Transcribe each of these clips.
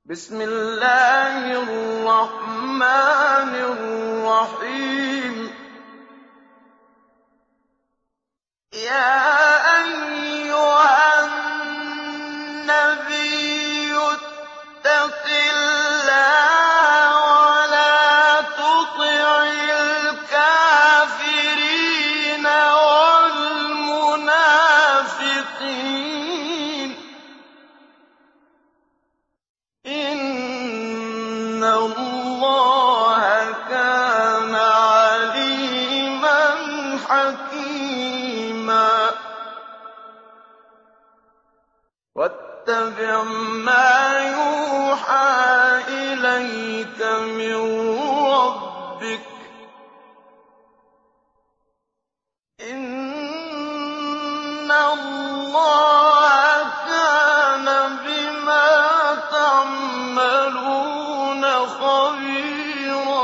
بسم الله الرحمن الرحيم يا أيها النبي اتق الله ولا تطع الكافرين والمنافقين إن الله كان عليما حكيما واتبع ما يوحى إليك من ربك إن الله كان بما تعملون خبيرا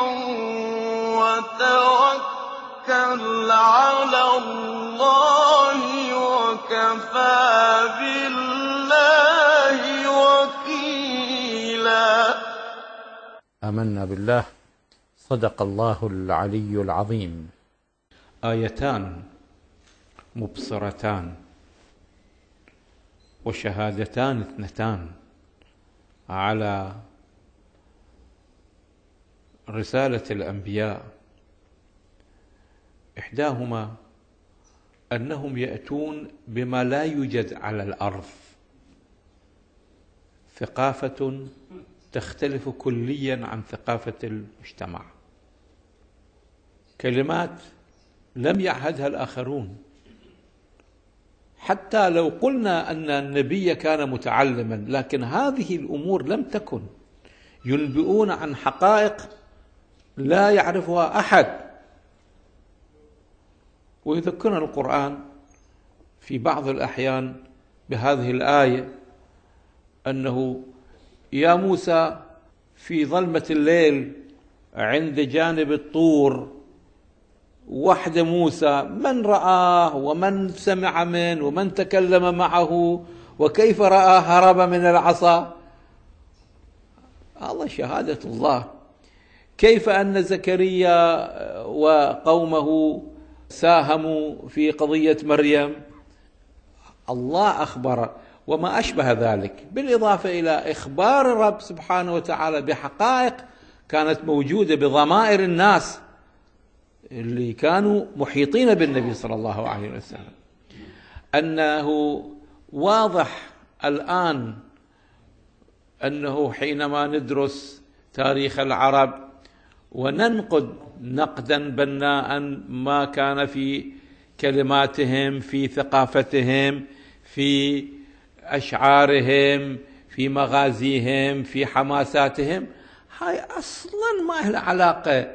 وتوكل على الله وكفى بالله وكيلا. آمنا بالله. صدق الله العلي العظيم. آيتان مبصرتان وشهادتان اثنتان على رسالة الأنبياء، إحداهما أنهم يأتون بما لا يوجد على الأرض، ثقافة تختلف كليا عن ثقافة المجتمع، كلمات لم يعهدها الآخرون. حتى لو قلنا أن النبي كان متعلما، لكن هذه الأمور لم تكن. ينبئون عن حقائق لا يعرفها أحد. ويذكرنا القرآن في بعض الأحيان بهذه الآية أنه يا موسى في ظلمة الليل عند جانب الطور وحد موسى، من رآه ومن سمع منه ومن تكلم معه وكيف رآه هرب من العصا. الله شهادة الله. كيف أن زكريا وقومه ساهموا في قضية مريم، الله أخبر وما أشبه ذلك، بالإضافة إلى إخبار الرب سبحانه وتعالى بحقائق كانت موجودة بضمائر الناس اللي كانوا محيطين بالنبي صلى الله عليه وسلم. أنه واضح الآن أنه حينما ندرس تاريخ العرب وننقد نقدا بناء ما كان في كلماتهم، في ثقافتهم، في أشعارهم، في مغازيهم، في حماساتهم، هاي أصلا ما لها علاقة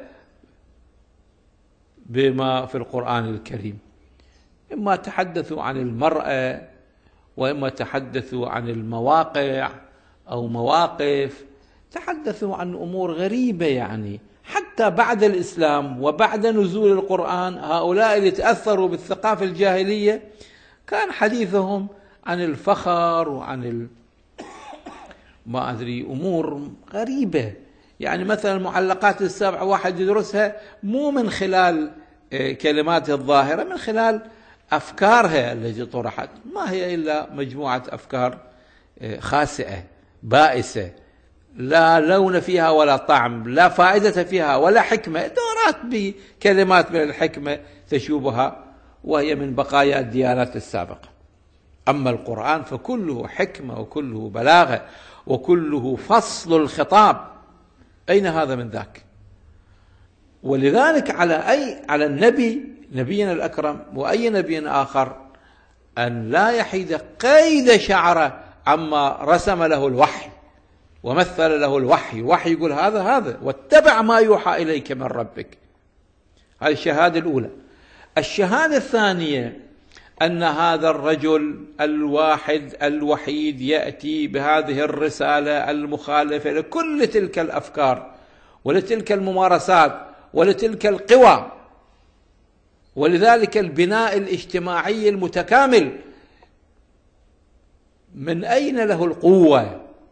بما في القرآن الكريم. إما تحدثوا عن المرأة، وإما تحدثوا عن المواقع أو مواقف، تحدثوا عن أمور غريبة. يعني حتى بعد الإسلام وبعد نزول القرآن، هؤلاء اللي تأثروا بالثقافة الجاهلية كان حديثهم عن الفخر وعن ما أدري أمور غريبة. يعني مثلا المعلقات السبع واحد يدرسها مو من خلال كلماتها الظاهرة، من خلال أفكارها التي طرحت، ما هي إلا مجموعة أفكار خاسئة بائسة، لا لون فيها ولا طعم، لا فائدة فيها ولا حكمة، دورات بكلمات من الحكمة تشوبها، وهي من بقايا الديانات السابقة. أما القرآن فكله حكمة وكله بلاغة وكله فصل الخطاب. أين هذا من ذاك؟ ولذلك على النبي، نبينا الأكرم وأي نبي آخر، أن لا يحيد قيد شعره عما رسم له الوحي ومثل له الوحي. وحي يقول هذا واتبع ما يوحى إليك من ربك. هذه الشهادة الأولى. الشهادة الثانية أن هذا الرجل الواحد الوحيد يأتي بهذه الرسالة المخالفة لكل تلك الأفكار ولتلك الممارسات ولتلك القوى، ولذلك البناء الاجتماعي المتكامل. من أين له القوة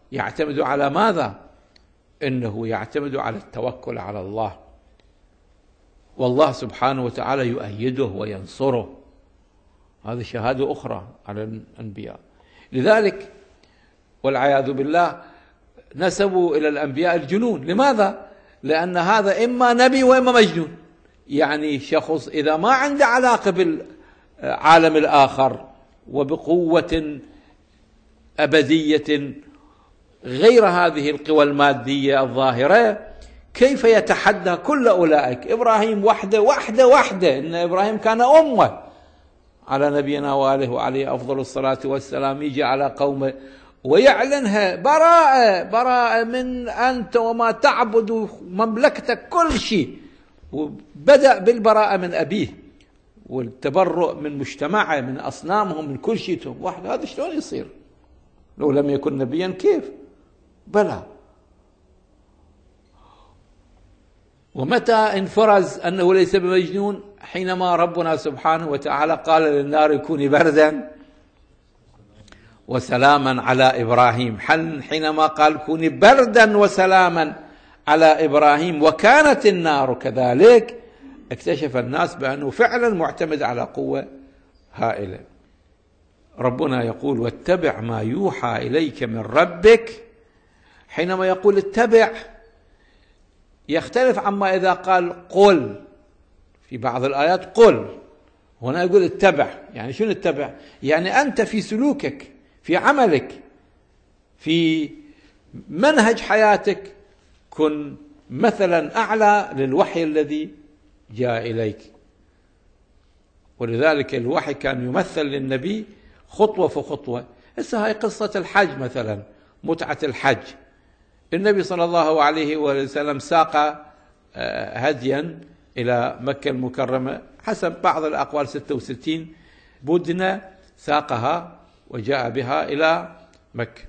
يعتمد على ماذا؟ إنه يعتمد على التوكل على الله، والله سبحانه وتعالى يؤيده وينصره. هذه شهادة أخرى على الأنبياء. لذلك والعياذ بالله نسبوا إلى الأنبياء الجنون. لماذا؟ لأن هذا إما نبي وإما مجنون. يعني شخص إذا ما عنده علاقة بالعالم الآخر وبقوة أبدية غير هذه القوى المادية الظاهرة، كيف يتحدى كل أولئك؟ إبراهيم وحده إن إبراهيم كان أمة على نبينا وآله وعليه أفضل الصلاة والسلام، يجي على قومه ويعلنها براءة من أنت وما تعبد مملكتك كل شيء، وبدأ بالبراءة من أبيه والتبرؤ من مجتمعه من أصنامهم من كل شيء واحد. هذا شلون يصير لو لم يكن نبيا؟ كيف؟ بلى. ومتى انفرز أنه ليس بمجنون؟ حينما ربنا سبحانه وتعالى قال للنار كوني بردا وسلاما على إبراهيم. حينما قال كوني بردا وسلاما على إبراهيم وكانت النار كذلك، اكتشف الناس بأنه فعلا معتمد على قوة هائلة. ربنا يقول واتبع ما يوحى إليك من ربك. حينما يقول اتبع يختلف عما إذا قال قل. في بعض الآيات قل، هنا يقول اتبع. يعني شنو اتبع؟ يعني أنت في سلوكك، في عملك، في منهج حياتك كن مثلا أعلى للوحي الذي جاء إليك. ولذلك الوحي كان يمثل للنبي خطوة فخطوة. هسه هاي قصة الحج مثلا، متعة الحج. النبي صلى الله عليه وسلم ساق هديا إلى مكة المكرمة، حسب بعض الأقوال 66 بدنة ساقها وجاء بها إلى مكة.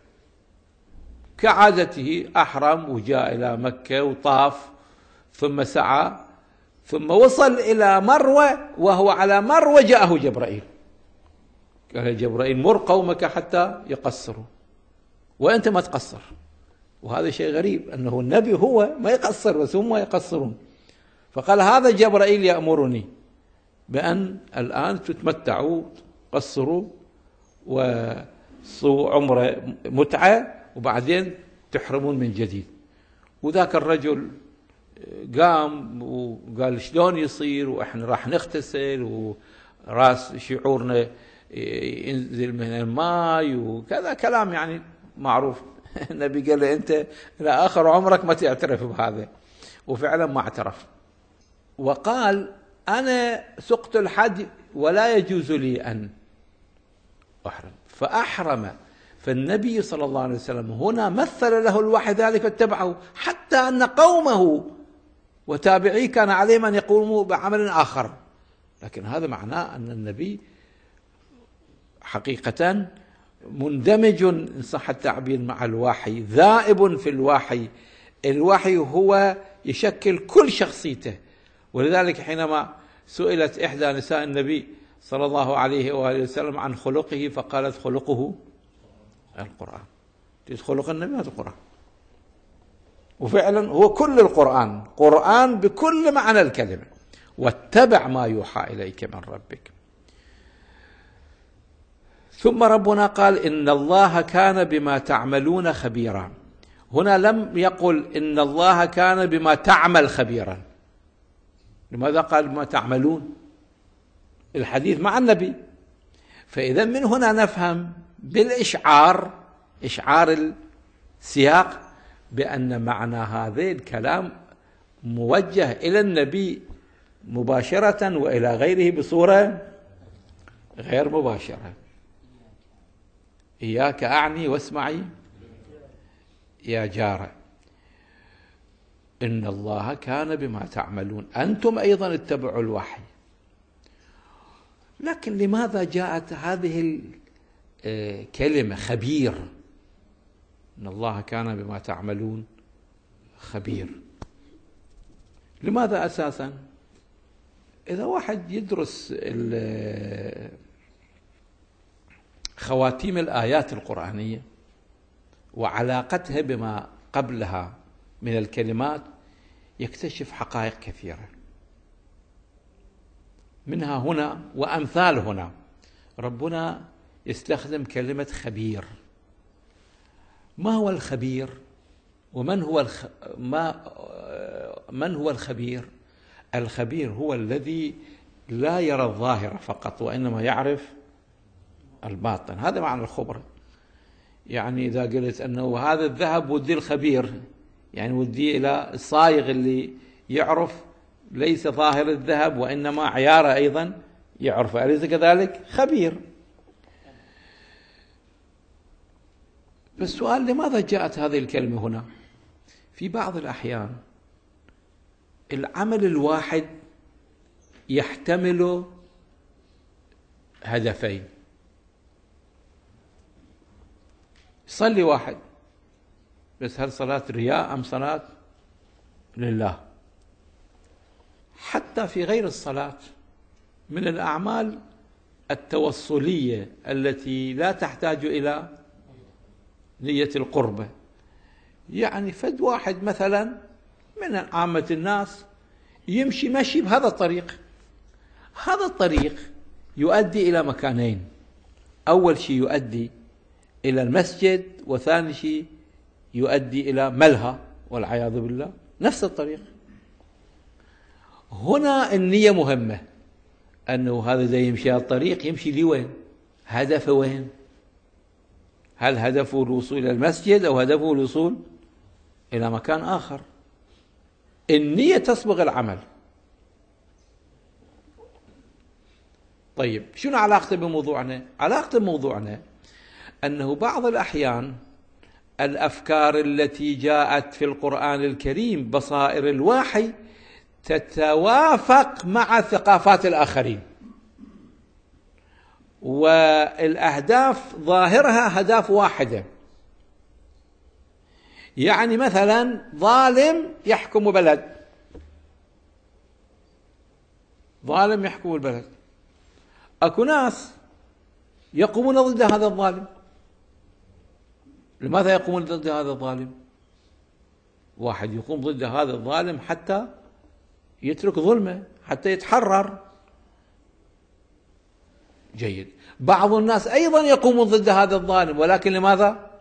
كعادته أحرم وجاء إلى مكة وطاف ثم سعى، ثم وصل إلى مروة، وهو على مروة جاءه جبرائيل. قال جبرائيل مر قومك حتى يقصروا وأنت ما تقصر. وهذا شيء غريب أنه النبي هو ما يقصر بس هم يقصرون. فقال هذا جبرائيل يأمرني بأن الآن تتمتعوا قصروا وصوا عمره متعة وبعدين تحرمون من جديد. وذاك الرجل قام وقال شلون يصير وإحنا راح نغتسل وراس شعورنا ينزل من الماء وكذا كلام يعني معروف. النبي قال له أنت إلى آخر عمرك ما تعترف بهذا، وفعلا ما اعترف. وقال أنا سقت الحج ولا يجوز لي أن أحرم، فأحرم. فالنبي صلى الله عليه وسلم هنا مثل له الوحي ذلك واتبعه، حتى أن قومه وتابعيه كان عليهم أن يقوموا بعمل آخر. لكن هذا معناه أن النبي حقيقة مندمج إن صح التعبير مع الوحي، ذائب في الوحي. الوحي هو يشكل كل شخصيته. ولذلك حينما سئلت إحدى نساء النبي صلى الله عليه وآله وسلم عن خلقه فقالت خلقه القرآن. خلق النبي هذا القرآن، وفعلا هو كل القرآن، قرآن بكل معنى الكلمة. واتبع ما يوحى إليك من ربك. ثم ربنا قال إن الله كان بما تعملون خبيرا. هنا لم يقل إن الله كان بما تعمل خبيرا. لماذا قال بما تعملون؟ الحديث مع النبي. فإذا من هنا نفهم بالإشعار، إشعار السياق، بأن معنى هذا الكلام موجه إلى النبي مباشرة وإلى غيره بصورة غير مباشرة. إياك أعني واسمعي يا جارة. إن الله كان بما تعملون. أنتم أيضا اتبعوا الوحي. لكن لماذا جاءت هذه الكلمة خبير؟ إن الله كان بما تعملون خبير. لماذا أساسا؟ إذا واحد يدرس خواتيم الآيات القرآنية وعلاقتها بما قبلها من الكلمات يكتشف حقائق كثيرة. منها هنا وأمثال هنا ربنا يستخدم كلمة خبير. ما هو الخبير؟ ومن هو من هو الخبير؟ الخبير هو الذي لا يرى الظاهر فقط وإنما يعرف الباطن. هذا معنى الخبرة. يعني إذا قلت أنه هذا الذهب ودي الخبير، يعني ودي إلى الصايغ اللي يعرف ليس ظاهر الذهب وإنما عياره أيضا يعرف، أليس كذلك؟ خبير. فالسؤال لماذا جاءت هذه الكلمة هنا؟ في بعض الأحيان العمل الواحد يحتمل هدفين. يصلي واحد، بس هل صلاة رياء أم صلاة لله؟ حتى في غير الصلاة من الأعمال التوصلية التي لا تحتاج إلى نية القربة. يعني فد واحد مثلا من عامة الناس يمشي مشي بهذا الطريق، هذا الطريق يؤدي إلى مكانين: أول شيء يؤدي إلى المسجد، وثاني شيء يؤدي إلى ملهى والعياذ بالله. نفس الطريق. هنا النية مهمة، أنه هذا زي يمشي على الطريق يمشي لوين؟ هدفه وين؟ هل هدفه الوصول إلى المسجد أو هدفه الوصول إلى مكان آخر؟ النية تسبق العمل. طيب شنو علاقته بموضوعنا؟ علاقته بموضوعنا أنه بعض الأحيان الأفكار التي جاءت في القرآن الكريم بصائر الوحي تتوافق مع ثقافات الآخرين، والأهداف ظاهرها أهداف واحدة. يعني مثلا ظالم يحكم بلد، ظالم يحكم البلد، أكو ناس يقومون ضد هذا الظالم. لماذا يقومون ضد هذا الظالم؟ واحد يقوم ضد هذا الظالم حتى يترك ظلمه، حتى يتحرر. جيد. بعض الناس أيضا يقومون ضد هذا الظالم، ولكن لماذا؟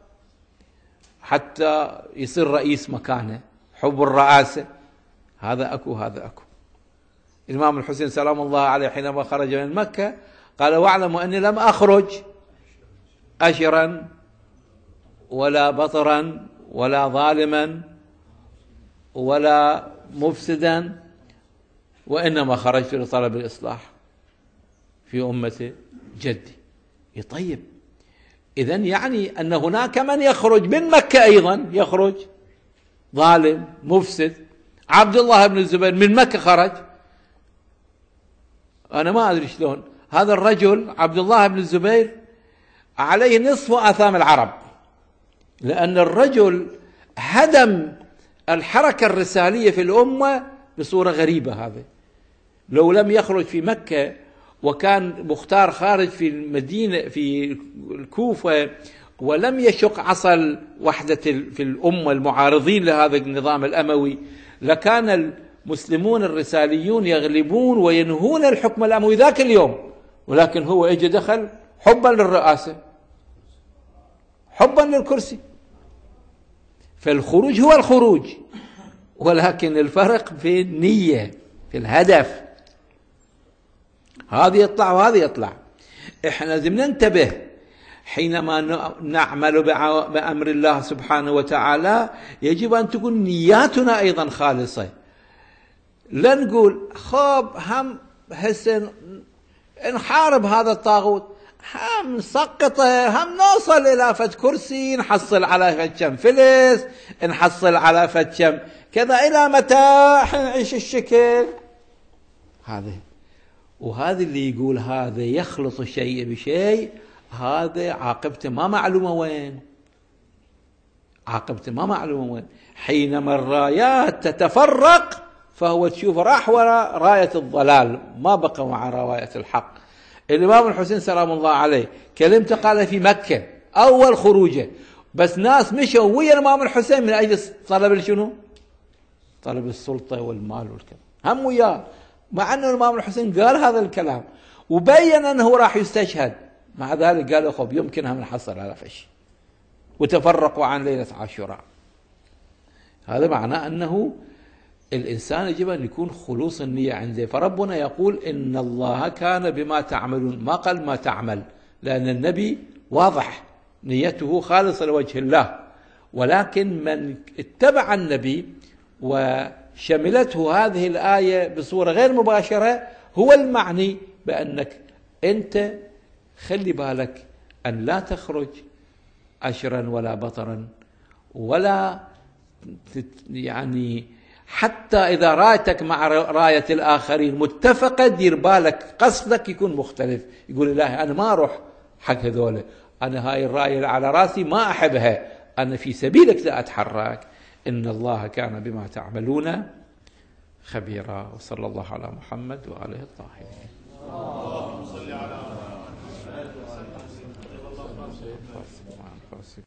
حتى يصير رئيس مكانه، حب الرئاسة. هذا أكو هذا أكو. الإمام الحسين سلام الله عليه حينما خرج من مكة قال: واعلموا أني لم أخرج أشرا ولا بطرا ولا ظالما ولا مفسدا، وإنما خرجت لطلب الإصلاح في أمة جدي. طيب، إذن يعني أن هناك من يخرج من مكة أيضا، يخرج ظالم مفسد. عبد الله بن الزبير من مكة خرج. أنا ما أدري شلون هذا الرجل عبد الله بن الزبير عليه نصف آثام العرب، لأن الرجل هدم الحركة الرسالية في الأمة بصورة غريبة. هذا لو لم يخرج في مكة وكان مختار خارج في المدينة في الكوفة ولم يشق عصا وحدة في الأمة المعارضين لهذا النظام الأموي، لكان المسلمون الرساليون يغلبون وينهون الحكم الأموي ذاك اليوم. ولكن هو اجى دخل حبا للرئاسة، حبا للكرسي. فالخروج هو الخروج، ولكن الفرق في النية، في الهدف. هذه يطلع وهذه يطلع. احنا لازم ننتبه حينما نعمل بأمر الله سبحانه وتعالى، يجب أن تكون نياتنا أيضا خالصة. لا نقول خب هم هسه نحارب هذا الطاغوت، هم نسقطه، هم نوصل إلى فد كرسي، نحصل على فد كم فلس، نحصل على فد كم كذا، إلى متى حنعيش الشكل هذا. وهذا اللي يقول هذا يخلط الشيء بشيء، هذا عاقبته ما معلومة وين، عاقبته ما معلومة وين. حينما الرايات تتفرق فهو تشوف راح وراء راية الضلال، ما بقى مع راية الحق. الإمام الحسين سلام الله عليه كلمته قال في مكة أول خروجه، بس ناس مشوا ويا الإمام الحسين من أجل طلب شنو؟ طلب السلطة والمال والكلام، هم وياه، مع أنه الإمام الحسين قال هذا الكلام وبين أنه راح يستشهد، مع ذلك قالوا خب يمكن هم نحصل على فشي، وتفرقوا عن ليلة عاشوراء. هذا معناه أنه الإنسان يجب أن يكون خلوص النية عنده. فربنا يقول إن الله كان بما تعملون، ما قال ما تعمل، لأن النبي واضح نيته خالصة لوجه الله، ولكن من اتبع النبي وشملته هذه الآية بصورة غير مباشرة هو المعني بأنك أنت خلي بالك أن لا تخرج أشرا ولا بطرا، ولا يعني حتى إذا رايتك مع راية الآخرين متفقة دير بالك قصدك يكون مختلف. يقول الله أنا ما أروح حق هذول، أنا هاي الراية اللي على راسي ما أحبها، أنا في سبيلك لا أتحرك. إن الله كان بما تعملون خبيرا. وصلى الله على محمد وآله الطاهرين. اللهم صل على محمد.